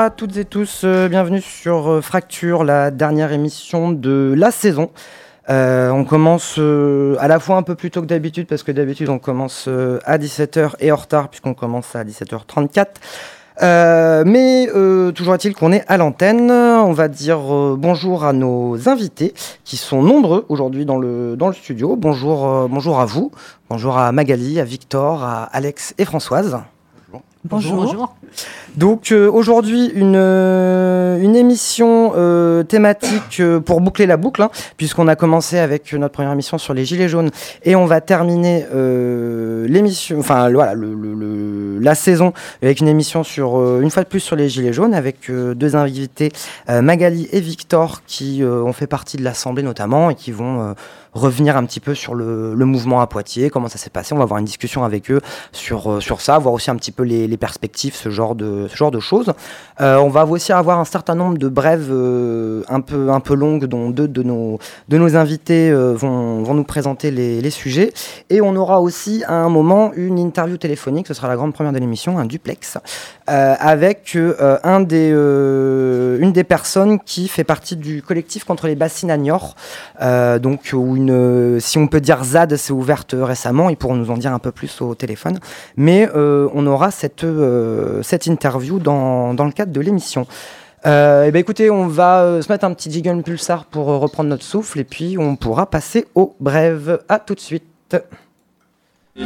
à toutes et tous, bienvenue sur Fracture, la dernière émission de la saison. On commence à la fois un peu plus tôt que d'habitude, parce que d'habitude on commence à 17h et en retard puisqu'on commence à 17h34. Mais toujours est-il qu'on est à l'antenne. On va dire bonjour à nos invités qui sont nombreux aujourd'hui dans le studio. Bonjour à vous, bonjour à Magali, à Victor, à Alex et Françoise. Bonjour. Donc aujourd'hui une émission thématique pour boucler la boucle, puisqu'on a commencé avec notre première émission sur les Gilets jaunes et on va terminer l'émission, enfin voilà, la saison avec une émission sur une fois de plus sur les Gilets jaunes avec deux invités, Magali et Victor, qui ont fait partie de l'Assemblée notamment et qui vont revenir un petit peu sur le mouvement à Poitiers, comment ça s'est passé. On va avoir une discussion avec eux sur ça, voir aussi un petit peu les perspectives, ce genre de choses. On va aussi avoir un certain nombre de brèves un peu longues, dont deux de nos invités vont nous présenter les sujets. Et on aura aussi à un moment une interview téléphonique, ce sera la grande première de l'émission, un duplex, avec une des personnes qui fait partie du collectif contre les bassines à Niort, donc où si on peut dire ZAD s'est ouverte récemment. Ils pourront nous en dire un peu plus au téléphone, mais on aura cette interview dans le cadre de l'émission. Écoutez, on va se mettre un petit jingle pulsar pour reprendre notre souffle et puis on pourra passer aux brèves. À tout de suite. À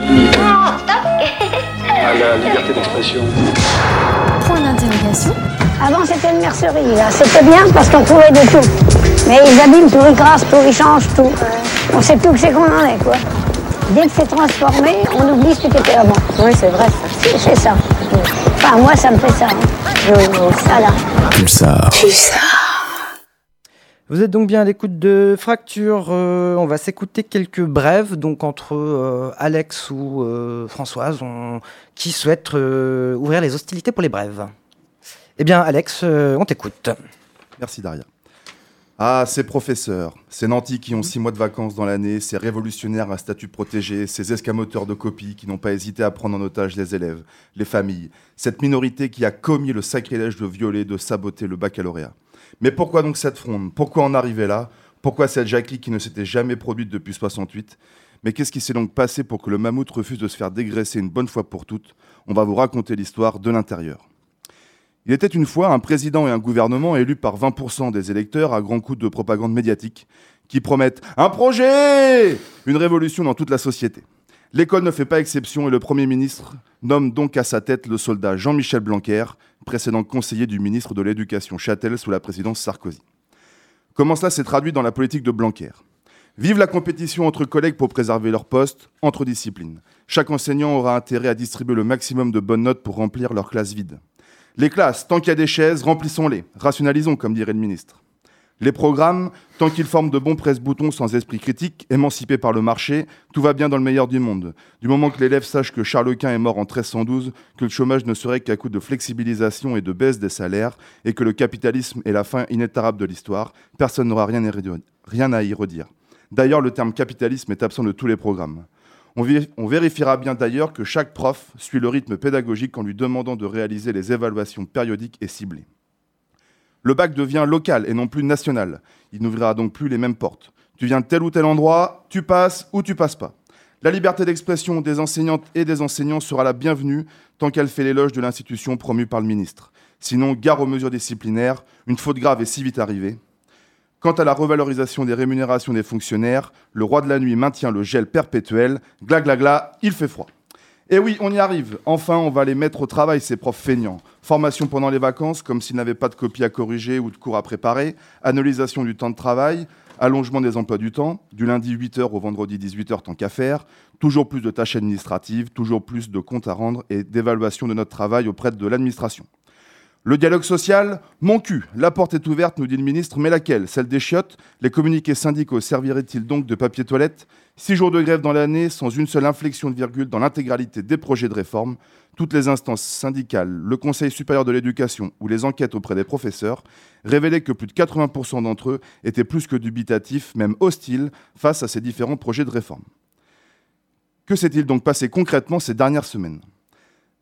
la liberté d'expression. Point d'interrogation. Avant c'était une mercerie, là. C'était bien parce qu'on trouvait de tout. Mais ils abîment tout, ils crassent tout, ils changent tout. On sait plus que c'est qu'on en est, quoi. Dès que c'est transformé, on oublie ce qui était avant. Oui, c'est vrai, ça. C'est ça. Enfin, moi, ça me fait ça. Oui, voilà. Pulsar. Vous êtes donc bien à l'écoute de Fracture. On va s'écouter quelques brèves, donc entre Alex ou Françoise, qui souhaite ouvrir les hostilités pour les brèves. Eh bien, Alex, on t'écoute. Merci, Daria. Ah, ces professeurs, ces nantis qui ont 6 mois de vacances dans l'année, ces révolutionnaires à statut protégé, ces escamoteurs de copies qui n'ont pas hésité à prendre en otage les élèves, les familles, cette minorité qui a commis le sacrilège de violer, de saboter le baccalauréat. Mais pourquoi donc cette fronde ? Pourquoi en arriver là ? Pourquoi cette jacquerie qui ne s'était jamais produite depuis 68 ? Mais qu'est-ce qui s'est donc passé pour que le mammouth refuse de se faire dégraisser une bonne fois pour toutes ? On va vous raconter l'histoire de l'intérieur. Il était une fois un président et un gouvernement élus par 20% des électeurs à grands coups de propagande médiatique qui promettent un projet, une révolution dans toute la société. L'école ne fait pas exception et le Premier ministre nomme donc à sa tête le soldat Jean-Michel Blanquer, précédent conseiller du ministre de l'Éducation Châtel sous la présidence Sarkozy. Comment cela s'est traduit dans la politique de Blanquer ? Vive la compétition entre collègues pour préserver leur poste, entre disciplines. Chaque enseignant aura intérêt à distribuer le maximum de bonnes notes pour remplir leur classe vide. Les classes, tant qu'il y a des chaises, remplissons-les, rationalisons, comme dirait le ministre. Les programmes, tant qu'ils forment de bons presse-boutons sans esprit critique, émancipés par le marché, tout va bien dans le meilleur du monde. Du moment que l'élève sache que Charles Quint est mort en 1312, que le chômage ne serait qu'à coup de flexibilisation et de baisse des salaires, et que le capitalisme est la fin inétarable de l'histoire, personne n'aura rien à y redire. D'ailleurs, le terme capitalisme est absent de tous les programmes. On vérifiera bien d'ailleurs que chaque prof suit le rythme pédagogique en lui demandant de réaliser les évaluations périodiques et ciblées. Le bac devient local et non plus national. Il n'ouvrira donc plus les mêmes portes. Tu viens de tel ou tel endroit, tu passes ou tu passes pas. La liberté d'expression des enseignantes et des enseignants sera la bienvenue tant qu'elle fait l'éloge de l'institution promue par le ministre. Sinon, gare aux mesures disciplinaires, une faute grave est si vite arrivée. Quant à la revalorisation des rémunérations des fonctionnaires, le roi de la nuit maintient le gel perpétuel. Gla gla gla, il fait froid. Et oui, on y arrive. Enfin, on va les mettre au travail, ces profs feignants. Formation pendant les vacances, comme s'ils n'avaient pas de copies à corriger ou de cours à préparer. Analysation du temps de travail. Allongement des emplois du temps. Du lundi 8h au vendredi 18h, tant qu'à faire. Toujours plus de tâches administratives, toujours plus de comptes à rendre et d'évaluation de notre travail auprès de l'administration. Le dialogue social, mon cul. La porte est ouverte, nous dit le ministre, mais laquelle ? Celle des chiottes ? Les communiqués syndicaux serviraient-ils donc de papier toilette ? 6 jours de grève dans l'année, sans une seule inflexion de virgule dans l'intégralité des projets de réforme. Toutes les instances syndicales, le Conseil supérieur de l'éducation ou les enquêtes auprès des professeurs révélaient que plus de 80% d'entre eux étaient plus que dubitatifs, même hostiles, face à ces différents projets de réforme. Que s'est-il donc passé concrètement ces dernières semaines ?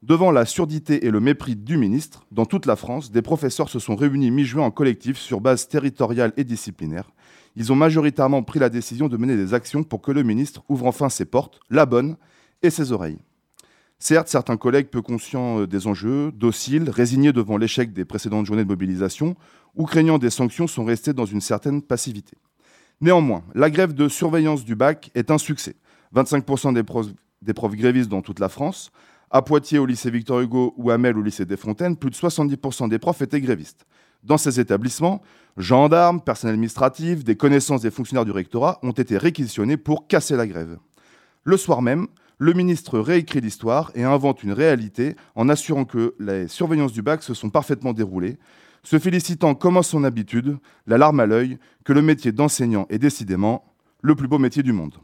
Devant la surdité et le mépris du ministre, dans toute la France, des professeurs se sont réunis mi-juin en collectif sur base territoriale et disciplinaire. Ils ont majoritairement pris la décision de mener des actions pour que le ministre ouvre enfin ses portes, la bonne, et ses oreilles. Certes, certains collègues peu conscients des enjeux, dociles, résignés devant l'échec des précédentes journées de mobilisation ou craignant des sanctions sont restés dans une certaine passivité. Néanmoins, la grève de surveillance du bac est un succès. 25% des profs grévistes dans toute la France. À Poitiers, au lycée Victor Hugo ou à Mel, au lycée des Fontaines, plus de 70% des profs étaient grévistes. Dans ces établissements, gendarmes, personnel administratif, des connaissances des fonctionnaires du rectorat ont été réquisitionnés pour casser la grève. Le soir même, le ministre réécrit l'histoire et invente une réalité en assurant que les surveillances du bac se sont parfaitement déroulées, se félicitant comme à son habitude, la larme à l'œil, que le métier d'enseignant est décidément le plus beau métier du monde.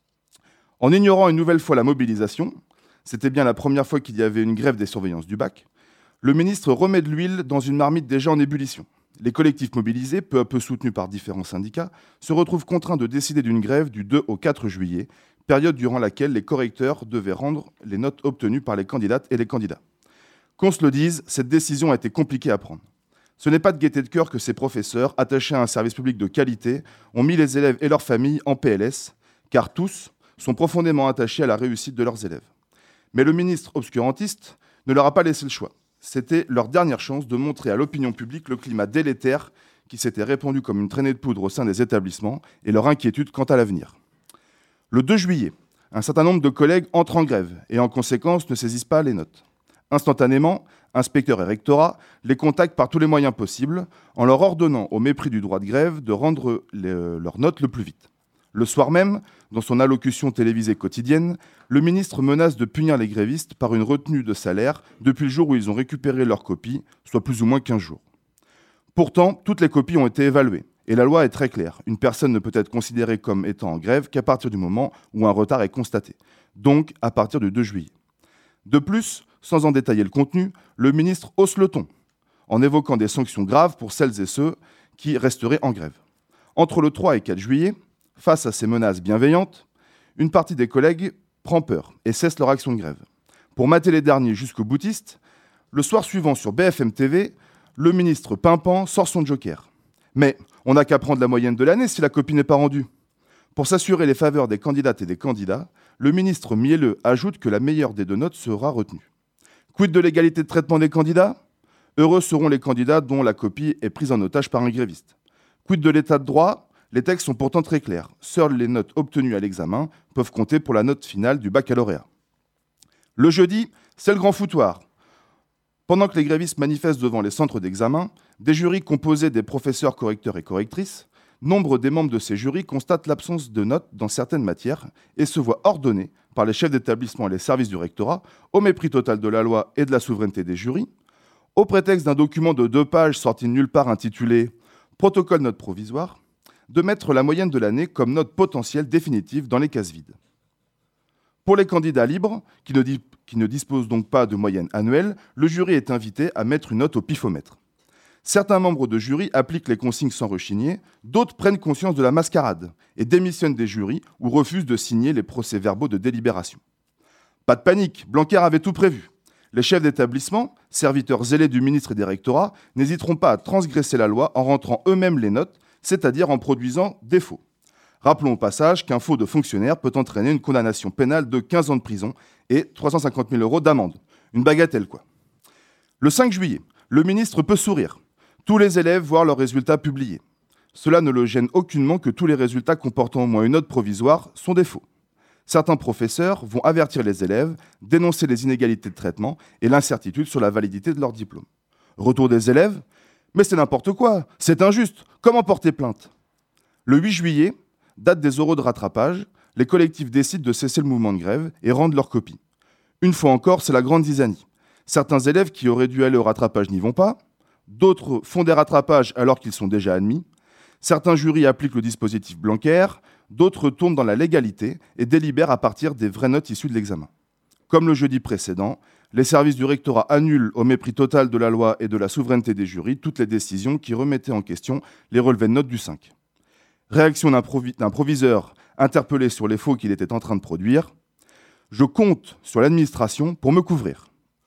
En ignorant une nouvelle fois la mobilisation, c'était bien la première fois qu'il y avait une grève des surveillances du bac, le ministre remet de l'huile dans une marmite déjà en ébullition. Les collectifs mobilisés, peu à peu soutenus par différents syndicats, se retrouvent contraints de décider d'une grève du 2 au 4 juillet, période durant laquelle les correcteurs devaient rendre les notes obtenues par les candidates et les candidats. Qu'on se le dise, cette décision a été compliquée à prendre. Ce n'est pas de gaieté de cœur que ces professeurs, attachés à un service public de qualité, ont mis les élèves et leurs familles en PLS, car tous sont profondément attachés à la réussite de leurs élèves. Mais le ministre obscurantiste ne leur a pas laissé le choix. C'était leur dernière chance de montrer à l'opinion publique le climat délétère qui s'était répandu comme une traînée de poudre au sein des établissements et leur inquiétude quant à l'avenir. Le 2 juillet, un certain nombre de collègues entrent en grève et en conséquence ne saisissent pas les notes. Instantanément, inspecteurs et rectorats les contactent par tous les moyens possibles en leur ordonnant, au mépris du droit de grève, de rendre leurs notes le plus vite. Le soir même, dans son allocution télévisée quotidienne, le ministre menace de punir les grévistes par une retenue de salaire depuis le jour où ils ont récupéré leurs copies, soit plus ou moins 15 jours. Pourtant, toutes les copies ont été évaluées, et la loi est très claire. Une personne ne peut être considérée comme étant en grève qu'à partir du moment où un retard est constaté, donc à partir du 2 juillet. De plus, sans en détailler le contenu, le ministre hausse le ton, en évoquant des sanctions graves pour celles et ceux qui resteraient en grève. Entre le 3 et 4 juillet, face à ces menaces bienveillantes, une partie des collègues prend peur et cesse leur action de grève. Pour mater les derniers jusqu'aux boutistes, le soir suivant sur BFM TV, le ministre pimpant sort son joker. Mais on n'a qu'à prendre la moyenne de l'année si la copie n'est pas rendue. Pour s'assurer les faveurs des candidates et des candidats, le ministre mielleux ajoute que la meilleure des deux notes sera retenue. Quid de l'égalité de traitement des candidats ? Heureux seront les candidats dont la copie est prise en otage par un gréviste. Quid de l'état de droit ? Les textes sont pourtant très clairs. Seules les notes obtenues à l'examen peuvent compter pour la note finale du baccalauréat. Le jeudi, c'est le grand foutoir. Pendant que les grévistes manifestent devant les centres d'examen, des jurys composés des professeurs correcteurs et correctrices, nombre des membres de ces jurys constatent l'absence de notes dans certaines matières et se voient ordonnés par les chefs d'établissement et les services du rectorat, au mépris total de la loi et de la souveraineté des jurys, au prétexte d'un document de 2 pages sorti de nulle part intitulé « Protocole note provisoire », de mettre la moyenne de l'année comme note potentielle définitive dans les cases vides. Pour les candidats libres, qui ne disposent donc pas de moyenne annuelle, le jury est invité à mettre une note au pifomètre. Certains membres de jury appliquent les consignes sans rechigner, d'autres prennent conscience de la mascarade et démissionnent des jurys ou refusent de signer les procès-verbaux de délibération. Pas de panique, Blanquer avait tout prévu. Les chefs d'établissement, serviteurs zélés du ministre et des rectorats, n'hésiteront pas à transgresser la loi en rentrant eux-mêmes les notes, c'est-à-dire en produisant des faux. Rappelons au passage qu'un faux de fonctionnaire peut entraîner une condamnation pénale de 15 ans de prison et 350 000 € d'amende. Une bagatelle, quoi. Le 5 juillet, le ministre peut sourire. Tous les élèves voient leurs résultats publiés. Cela ne le gêne aucunement que tous les résultats comportant au moins une note provisoire sont des faux. Certains professeurs vont avertir les élèves, dénoncer les inégalités de traitement et l'incertitude sur la validité de leur diplôme. Retour des élèves ? Mais c'est n'importe quoi, c'est injuste, comment porter plainte ? Le 8 juillet, date des oraux de rattrapage, les collectifs décident de cesser le mouvement de grève et rendent leurs copies. Une fois encore, c'est la grande zizanie. Certains élèves qui auraient dû aller au rattrapage n'y vont pas, d'autres font des rattrapages alors qu'ils sont déjà admis, certains jurys appliquent le dispositif Blanquer, d'autres tournent dans la légalité et délibèrent à partir des vraies notes issues de l'examen. Comme le jeudi précédent, les services du rectorat annulent au mépris total de la loi et de la souveraineté des jurys toutes les décisions qui remettaient en question les relevés de notes du 5. Réaction d'un proviseur interpellé sur les faux qu'il était en train de produire. « Je compte sur l'administration pour me couvrir ».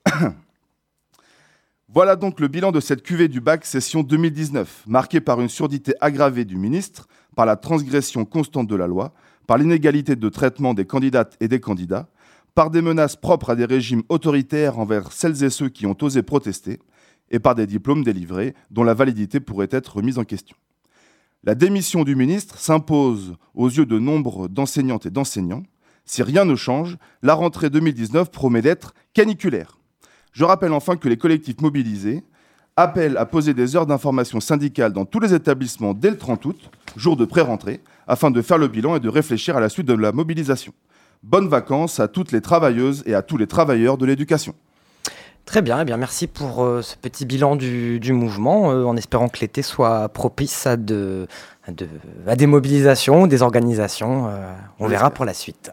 Voilà donc le bilan de cette cuvée du bac session 2019, marquée par une surdité aggravée du ministre, par la transgression constante de la loi, par l'inégalité de traitement des candidates et des candidats, par des menaces propres à des régimes autoritaires envers celles et ceux qui ont osé protester, et par des diplômes délivrés dont la validité pourrait être remise en question. La démission du ministre s'impose aux yeux de nombre d'enseignantes et d'enseignants. Si rien ne change, la rentrée 2019 promet d'être caniculaire. Je rappelle enfin que les collectifs mobilisés appellent à poser des heures d'information syndicale dans tous les établissements dès le 30 août, jour de pré-rentrée, afin de faire le bilan et de réfléchir à la suite de la mobilisation. Bonnes vacances à toutes les travailleuses et à tous les travailleurs de l'éducation. Très bien, eh bien merci pour ce petit bilan du mouvement, en espérant que l'été soit propice à des mobilisations, des organisations. On verra pour la suite.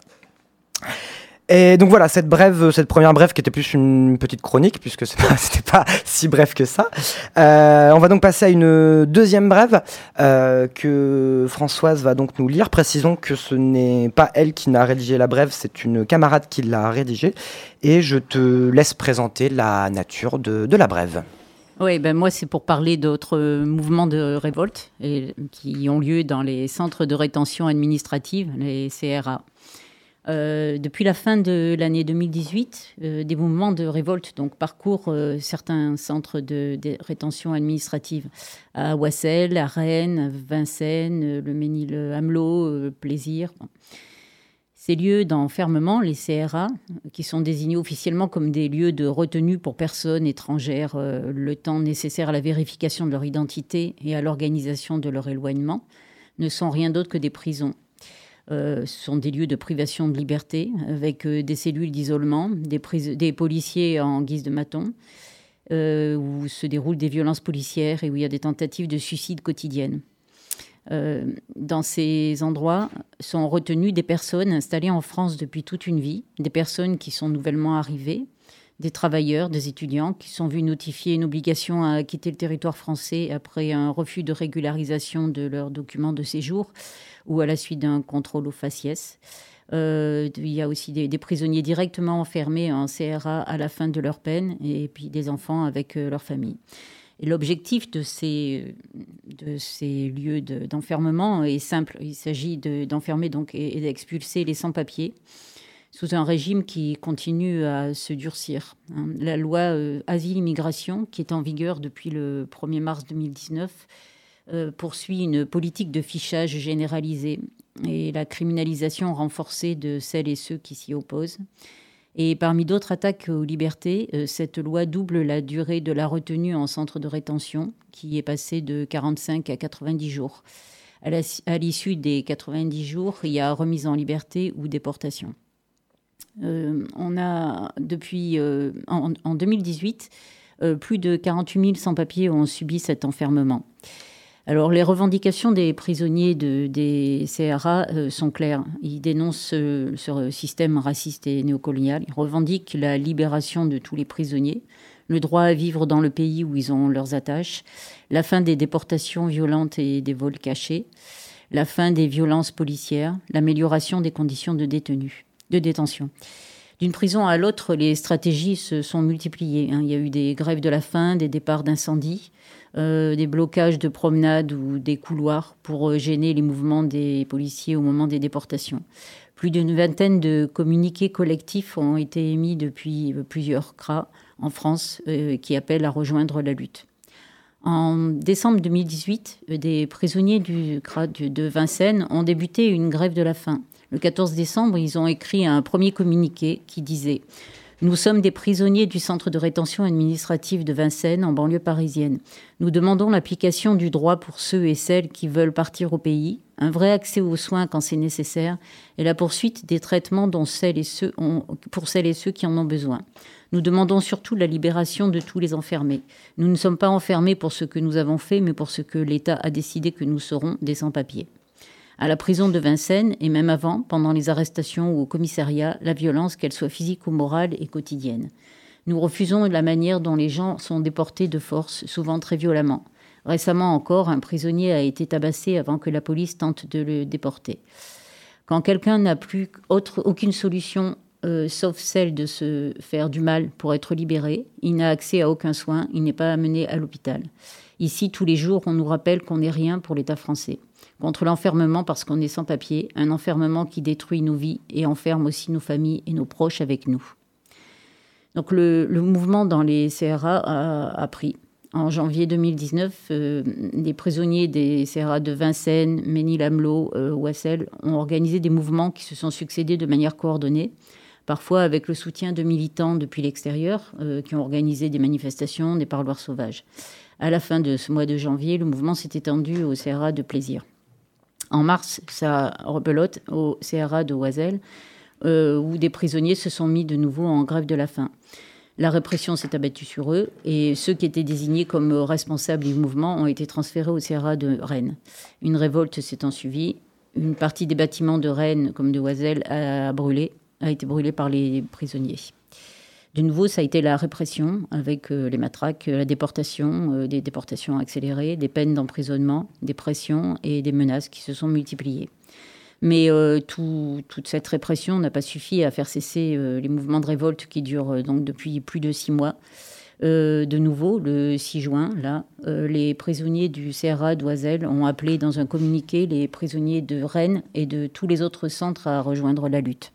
Et donc voilà, cette première brève qui était plus une petite chronique, puisque c'était pas si bref que ça. On va donc passer à une deuxième brève que Françoise va donc nous lire. Précisons que ce n'est pas elle qui n'a rédigé la brève, c'est une camarade qui l'a rédigée. Et je te laisse présenter la nature de la brève. Oui, moi, c'est pour parler d'autres mouvements de révolte qui ont lieu dans les centres de rétention administrative, les CRA. Depuis la fin de l'année 2018, des mouvements de révolte parcourent certains centres de rétention administrative à Oissel, à Rennes, Vincennes, le Mesnil-Amelot, Plaisir. Ces lieux d'enfermement, les CRA, qui sont désignés officiellement comme des lieux de retenue pour personnes étrangères, le temps nécessaire à la vérification de leur identité et à l'organisation de leur éloignement, ne sont rien d'autre que des prisons. Ce sont des lieux de privation de liberté, avec des cellules d'isolement, des policiers en guise de matons, où se déroulent des violences policières et où il y a des tentatives de suicide quotidiennes. Dans ces endroits sont retenues des personnes installées en France depuis toute une vie, des personnes qui sont nouvellement arrivées, des travailleurs, des étudiants qui sont vus notifier une obligation à quitter le territoire français après un refus de régularisation de leurs documents de séjour ou à la suite d'un contrôle au faciès. Il y a aussi des prisonniers directement enfermés en CRA à la fin de leur peine et puis des enfants avec leur famille. Et l'objectif de ces lieux d'enfermement est simple. Il s'agit d'enfermer et d'expulser les sans-papiers sous un régime qui continue à se durcir. La loi Asile-Immigration, qui est en vigueur depuis le 1er mars 2019, poursuit une politique de fichage généralisée et la criminalisation renforcée de celles et ceux qui s'y opposent. Et parmi d'autres attaques aux libertés, cette loi double la durée de la retenue en centre de rétention, qui est passée de 45 à 90 jours. À l'issue des 90 jours, il y a remise en liberté ou déportation. On a, depuis en 2018, plus de 48 000 sans-papiers ont subi cet enfermement. Alors, les revendications des prisonniers des CRA sont claires. Ils dénoncent ce système raciste et néocolonial. Ils revendiquent la libération de tous les prisonniers, le droit à vivre dans le pays où ils ont leurs attaches, la fin des déportations violentes et des vols cachés, la fin des violences policières, l'amélioration des conditions de détention. D'une prison à l'autre, les stratégies se sont multipliées. Il y a eu des grèves de la faim, des départs d'incendie, des blocages de promenades ou des couloirs pour gêner les mouvements des policiers au moment des déportations. Plus d'une vingtaine de communiqués collectifs ont été émis depuis plusieurs CRA en France qui appellent à rejoindre la lutte. En décembre 2018, des prisonniers du CRA de Vincennes ont débuté une grève de la faim. Le 14 décembre, ils ont écrit un premier communiqué qui disait « Nous sommes des prisonniers du centre de rétention administrative de Vincennes, en banlieue parisienne. Nous demandons l'application du droit pour ceux et celles qui veulent partir au pays, un vrai accès aux soins quand c'est nécessaire, et la poursuite des traitements pour celles et ceux qui en ont besoin. Nous demandons surtout la libération de tous les enfermés. Nous ne sommes pas enfermés pour ce que nous avons fait, mais pour ce que l'État a décidé que nous serons, des sans-papiers. » À la prison de Vincennes, et même avant, pendant les arrestations ou au commissariat, la violence, qu'elle soit physique ou morale, est quotidienne. Nous refusons la manière dont les gens sont déportés de force, souvent très violemment. Récemment encore, un prisonnier a été tabassé avant que la police tente de le déporter. Quand quelqu'un n'a plus aucune solution sauf celle de se faire du mal pour être libéré. Il n'a accès à aucun soin, il n'est pas amené à l'hôpital. Ici, tous les jours, on nous rappelle qu'on n'est rien pour l'État français. Contre l'enfermement parce qu'on est sans papier, un enfermement qui détruit nos vies et enferme aussi nos familles et nos proches avec nous. Donc le mouvement dans les CRA a pris. En janvier 2019, les prisonniers des CRA de Vincennes, Ménil-Amelot, Ouassel ont organisé des mouvements qui se sont succédés de manière coordonnée, parfois avec le soutien de militants depuis l'extérieur qui ont organisé des manifestations, des parloirs sauvages. À la fin de ce mois de janvier, le mouvement s'est étendu au CRA de Plaisir. En mars, ça rebelote au CRA de Oisel, où des prisonniers se sont mis de nouveau en grève de la faim. La répression s'est abattue sur eux et ceux qui étaient désignés comme responsables du mouvement ont été transférés au CRA de Rennes. Une révolte s'est ensuivie. Une partie des bâtiments de Rennes, comme de Oisel, a été brûlée par les prisonniers. De nouveau, ça a été la répression avec les matraques, la déportation, des déportations accélérées, des peines d'emprisonnement, des pressions et des menaces qui se sont multipliées. Mais toute cette répression n'a pas suffi à faire cesser les mouvements de révolte qui durent donc depuis plus de 6 mois. De nouveau, le 6 juin, les prisonniers du CRA d'Oisel ont appelé dans un communiqué les prisonniers de Rennes et de tous les autres centres à rejoindre la lutte.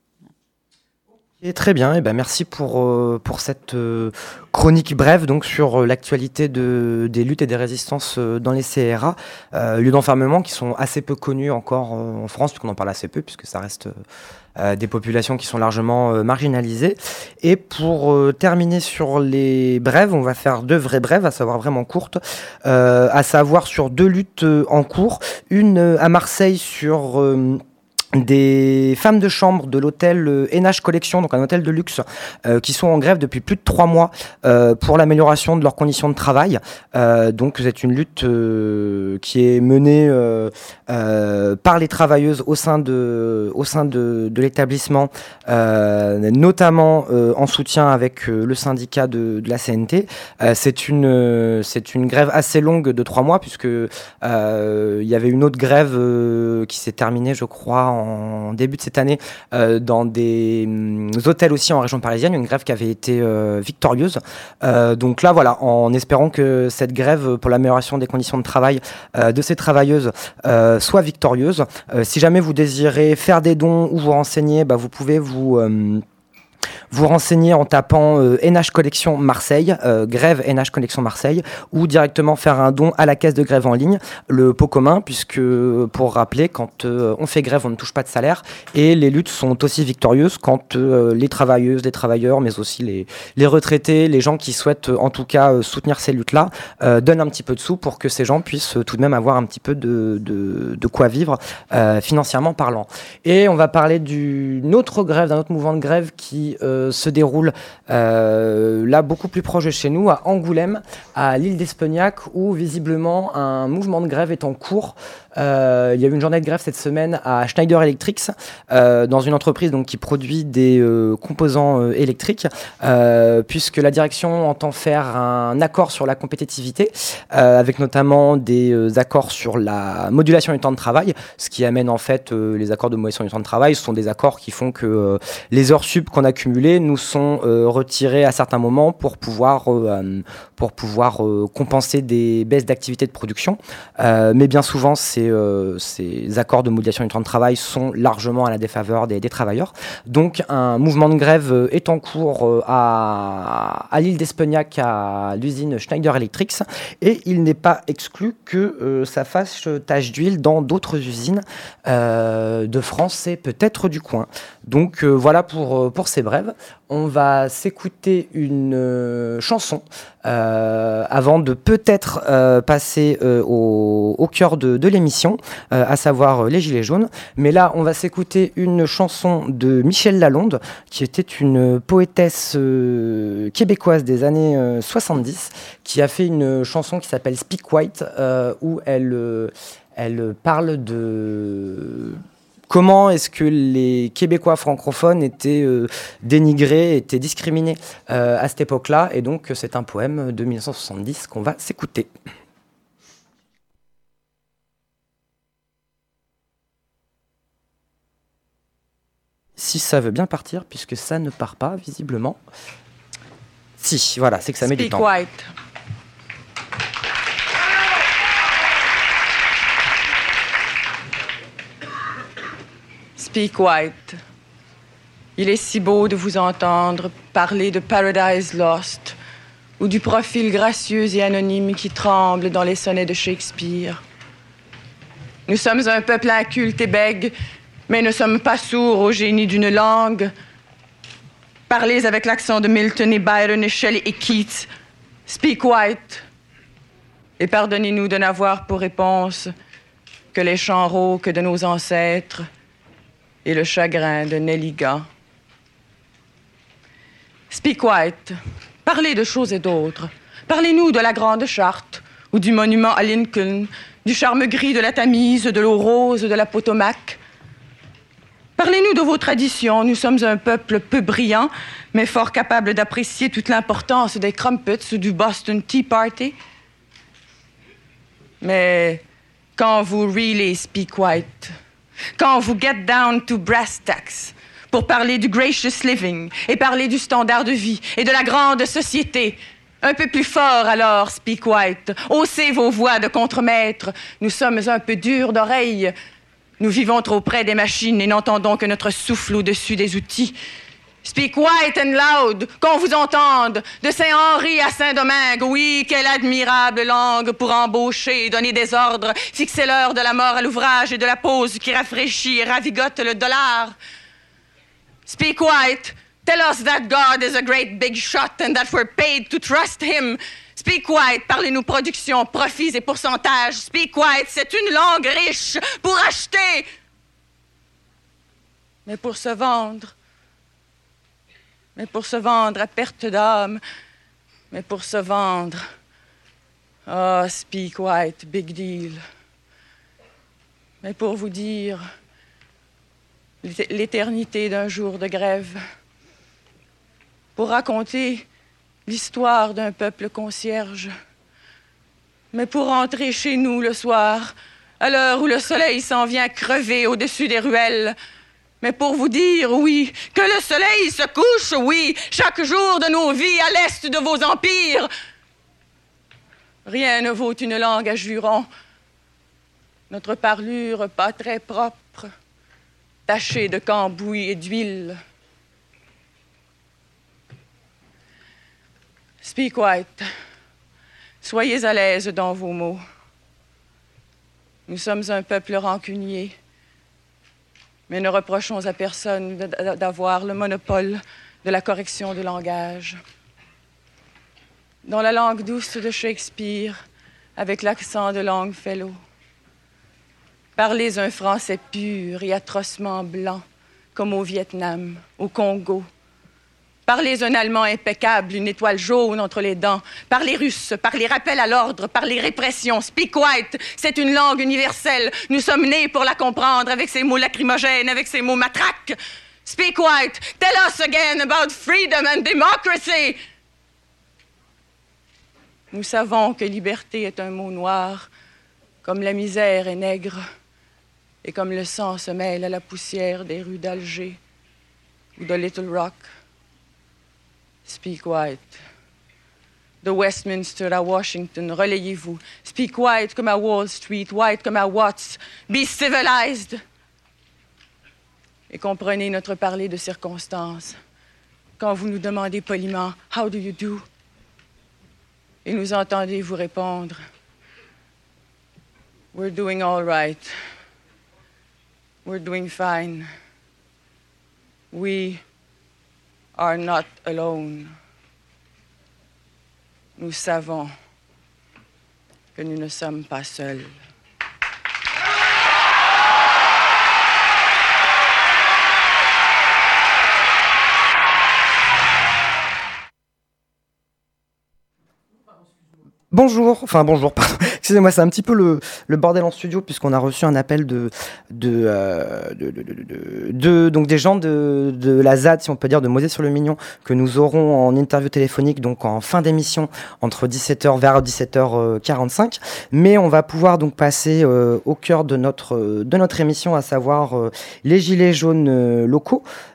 Et très bien, et merci pour cette chronique brève donc sur l'actualité des luttes et des résistances dans les CRA, lieux d'enfermement qui sont assez peu connus encore en France, puisqu'on en parle assez peu, puisque ça reste des populations qui sont largement marginalisées. Et pour terminer sur les brèves, on va faire 2 vraies brèves, à savoir vraiment courtes, à savoir sur 2 luttes en cours. Une à Marseille sur des femmes de chambre de l'hôtel NH Collection, donc un hôtel de luxe, qui sont en grève depuis plus de 3 mois pour l'amélioration de leurs conditions de travail. Donc c'est une lutte qui est menée par les travailleuses au sein de l'établissement, notamment en soutien avec le syndicat de la CNT. C'est une grève assez longue de 3 mois, puisque il y avait une autre grève qui s'est terminée, je crois, en début de cette année dans des hôtels aussi en région parisienne, une grève qui avait été victorieuse. Donc là, voilà, en espérant que cette grève pour l'amélioration des conditions de travail de ces travailleuses soit victorieuse. Si jamais vous désirez faire des dons ou vous renseigner, vous pouvez vous renseigner en tapant NH Collection Marseille, grève NH Collection Marseille, ou directement faire un don à la caisse de grève en ligne, le pot commun, puisque pour rappeler, quand on fait grève, on ne touche pas de salaire, et les luttes sont aussi victorieuses quand les travailleuses, les travailleurs, mais aussi les retraités, les gens qui souhaitent en tout cas soutenir ces luttes-là, donnent un petit peu de sous pour que ces gens puissent tout de même avoir un petit peu de quoi vivre financièrement parlant. Et on va parler d'une autre grève, d'un autre mouvement de grève qui se déroule là beaucoup plus proche de chez nous, à Angoulême, à l'île d'Espagnac, où visiblement un mouvement de grève est en cours. Il y a eu une journée de grève cette semaine à Schneider Electric, dans une entreprise donc, qui produit des composants électriques, puisque la direction entend faire un accord sur la compétitivité, avec notamment des accords sur la modulation du temps de travail, ce qui amène en fait les accords de modulation du temps de travail. Ce sont des accords qui font que les heures sup qu'on a cumulées nous sont retirées à certains moments pour pouvoir compenser des baisses d'activité de production. Mais bien souvent, ces accords de modulation du temps de travail sont largement à la défaveur des travailleurs. Donc un mouvement de grève est en cours à l'île d'Espagnac, à l'usine Schneider Electric, et il n'est pas exclu que ça fasse tache d'huile dans d'autres usines de France et peut-être du coin. Donc voilà pour ces brèves. On va s'écouter une chanson avant de peut-être passer au cœur de l'émission, à savoir les Gilets jaunes. Mais là, on va s'écouter une chanson de Michel Lalonde, qui était une poétesse québécoise des années 70, qui a fait une chanson qui s'appelle Speak White, où elle parle de... Comment est-ce que les Québécois francophones étaient dénigrés, étaient discriminés à cette époque-là. Et donc, c'est un poème de 1970 qu'on va s'écouter. si ça veut bien partir, puisque ça ne part pas, visiblement. Si, voilà, c'est que ça met du temps. Speak white. Speak white. Il est si beau de vous entendre parler de Paradise Lost ou du profil gracieux et anonyme qui tremble dans les sonnets de Shakespeare. Nous sommes un peuple inculte et bègue, mais ne sommes pas sourds au génie d'une langue. Parlez avec l'accent de Milton et Byron et Shelley et Keats. Speak white. Et pardonnez-nous de n'avoir pour réponse que les chants rauques de nos ancêtres et le chagrin de Nelligan. Speak white. Parlez de choses et d'autres. Parlez-nous de la Grande Charte ou du monument à Lincoln, du charme gris de la Tamise, de l'eau rose de la Potomac. Parlez-nous de vos traditions. Nous sommes un peuple peu brillant, mais fort capable d'apprécier toute l'importance des crumpets ou du Boston Tea Party. Mais quand vous really speak white, quand vous get down to brass tacks pour parler du gracious living et parler du standard de vie et de la grande société, un peu plus fort alors, speak white. Haussez vos voix de contremaître. Nous sommes un peu durs d'oreille. Nous vivons trop près des machines et n'entendons que notre souffle au-dessus des outils. Speak white and loud, qu'on vous entende, de Saint-Henri à Saint-Domingue. Oui, quelle admirable langue pour embaucher, donner des ordres, fixer l'heure de la mort à l'ouvrage et de la pause qui rafraîchit et ravigote le dollar. Speak white, tell us that God is a great big shot and that we're paid to trust him. Speak white, parlez-nous production, profits et pourcentages. Speak white, c'est une langue riche pour acheter, mais pour se vendre. Mais pour se vendre à perte d'âme, mais pour se vendre. Ah, oh, speak white, big deal. Mais pour vous dire l'éternité d'un jour de grève, pour raconter l'histoire d'un peuple concierge, mais pour rentrer chez nous le soir, à l'heure où le soleil s'en vient crever au-dessus des ruelles, mais pour vous dire, oui, que le soleil se couche, oui, chaque jour de nos vies à l'est de vos empires. Rien ne vaut une langue à jurons. Notre parlure pas très propre, tachée de cambouis et d'huile. Speak white. Soyez à l'aise dans vos mots. Nous sommes un peuple rancunier, mais ne reprochons à personne d'avoir le monopole de la correction de langage. Dans la langue douce de Shakespeare, avec l'accent de Longfellow, parlez un français pur et atrocement blanc, comme au Vietnam, au Congo. Parlez un allemand impeccable, une étoile jaune entre les dents. Parlez russe, parlez rappel à l'ordre, parlez répression. Speak white, c'est une langue universelle. Nous sommes nés pour la comprendre avec ses mots lacrymogènes, avec ses mots matraques. Speak white, tell us again about freedom and democracy. Nous savons que liberté est un mot noir, comme la misère est nègre, et comme le sang se mêle à la poussière des rues d'Alger ou de Little Rock. Speak white. De Westminster à Washington, relayez-vous. Speak white comme à Wall Street, white comme à Watts. Be civilized. Et comprenez notre parler de circonstance. Quand vous nous demandez poliment, « How do you do? » Et nous entendez vous répondre, « We're doing all right. We're doing fine. We are not alone. » Nous savons que nous ne sommes pas seuls. Bonjour, pardon. Excusez-moi, c'est un petit peu le bordel en studio puisqu'on a reçu un appel de donc des gens de la ZAD, si on peut dire, de Mauzé-sur-le-Mignon, que nous aurons en interview téléphonique, donc en fin d'émission, entre 17h vers 17h45. Mais on va pouvoir donc passer au cœur de notre émission, à savoir les gilets jaunes locaux.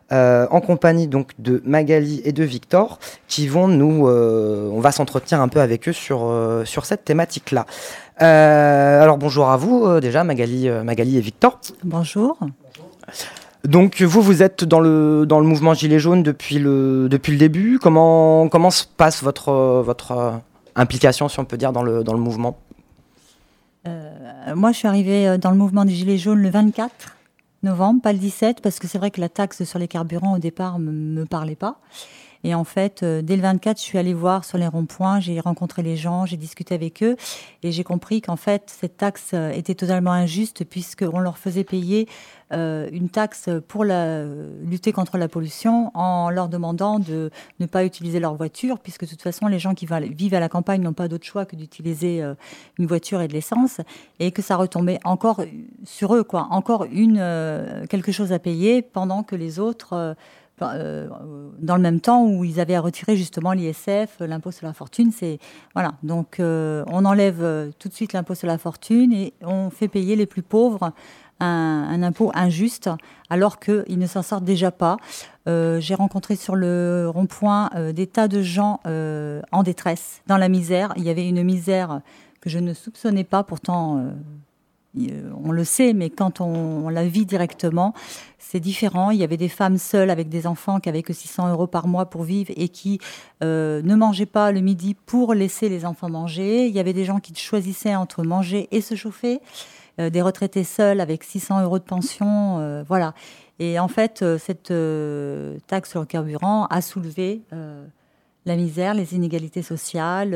en compagnie donc de Magali et de Victor, qui vont on va s'entretenir un peu avec eux sur cette thématique-là. Alors bonjour à vous déjà, Magali et Victor. Bonjour. Donc vous êtes dans le mouvement Gilets jaunes depuis le début. Comment se passe votre implication, si on peut dire, dans le mouvement ? Moi, je suis arrivée dans le mouvement des Gilets jaunes le 24 novembre, pas le 17, parce que c'est vrai que la taxe sur les carburants, au départ, me parlait pas. Et en fait, dès le 24, je suis allée voir sur les ronds-points, j'ai rencontré les gens, j'ai discuté avec eux, et j'ai compris qu'en fait, cette taxe était totalement injuste, puisqu'on leur faisait payer une taxe pour lutter contre la pollution, en leur demandant de ne pas utiliser leur voiture, puisque de toute façon, les gens qui vivent à la campagne n'ont pas d'autre choix que d'utiliser une voiture et de l'essence, et que ça retombait encore sur eux, quoi. Encore quelque chose à payer, pendant que les autres... dans le même temps où ils avaient à retirer justement l'ISF, l'impôt sur la fortune, voilà. Donc on enlève tout de suite l'impôt sur la fortune et on fait payer les plus pauvres un impôt injuste, alors qu'ils ne s'en sortent déjà pas. J'ai rencontré sur le rond-point des tas de gens en détresse, dans la misère. Il y avait une misère que je ne soupçonnais pas, pourtant. On le sait, mais quand on la vit directement, c'est différent. Il y avait des femmes seules avec des enfants qui n'avaient que 600 € par mois pour vivre et qui ne mangeaient pas le midi pour laisser les enfants manger. Il y avait des gens qui choisissaient entre manger et se chauffer. Des retraités seuls avec 600 € de pension. Voilà. Et en fait, cette taxe sur le carburant a soulevé la misère, les inégalités sociales,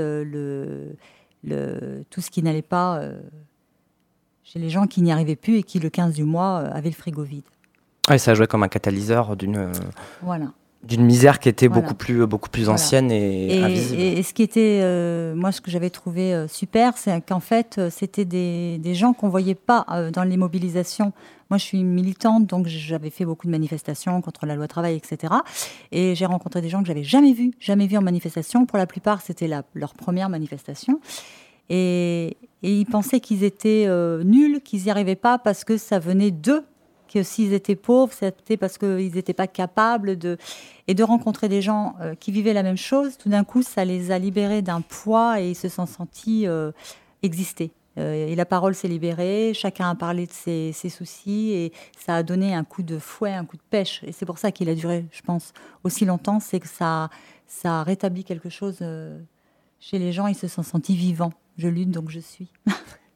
tout ce qui n'allait pas... chez les gens qui n'y arrivaient plus et qui, le 15 du mois, avaient le frigo vide. Ouais, ça jouait comme un catalyseur d'une misère qui était Voilà. beaucoup plus ancienne et invisible. Et ce qui était, moi, ce que j'avais trouvé super, c'est qu'en fait, c'était des gens qu'on ne voyait pas dans les mobilisations. Moi, je suis militante, donc j'avais fait beaucoup de manifestations contre la loi travail, etc. Et j'ai rencontré des gens que je n'avais jamais vus en manifestation. Pour la plupart, c'était leur première manifestation. Et ils pensaient qu'ils étaient nuls, qu'ils n'y arrivaient pas parce que ça venait d'eux, que s'ils étaient pauvres, c'était parce qu'ils n'étaient pas capables et de rencontrer des gens qui vivaient la même chose. Tout d'un coup, ça les a libérés d'un poids et ils se sont sentis exister. Et la parole s'est libérée, chacun a parlé de ses soucis et ça a donné un coup de fouet, un coup de pêche. Et c'est pour ça qu'il a duré, je pense, aussi longtemps, c'est que ça a rétabli quelque chose chez les gens, ils se sont sentis vivants. Je lutte, donc je suis.